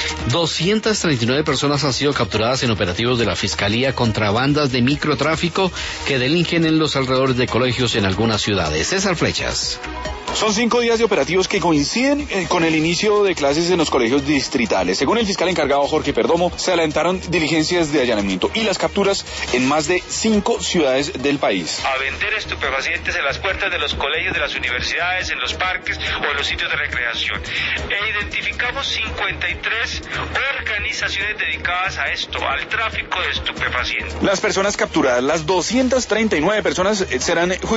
239 personas han sido capturadas en operativos de la Fiscalía contra bandas de microtráfico que delinquen en los alrededores de colegios en algunas ciudades. César Flechas. Son 5 días de operativos que coinciden con el inicio de clases en los colegios distritales. Según el fiscal encargado Jorge Perdomo, se adelantaron diligencias de allanamiento y las capturas en más de 5 ciudades del país. A vender estupefacientes en las puertas de los colegios, de las universidades, en los parques o en los sitios de recreación. E identificamos 53 organizaciones dedicadas a esto, al tráfico de estupefacientes. Las personas capturadas, las 239 personas, serán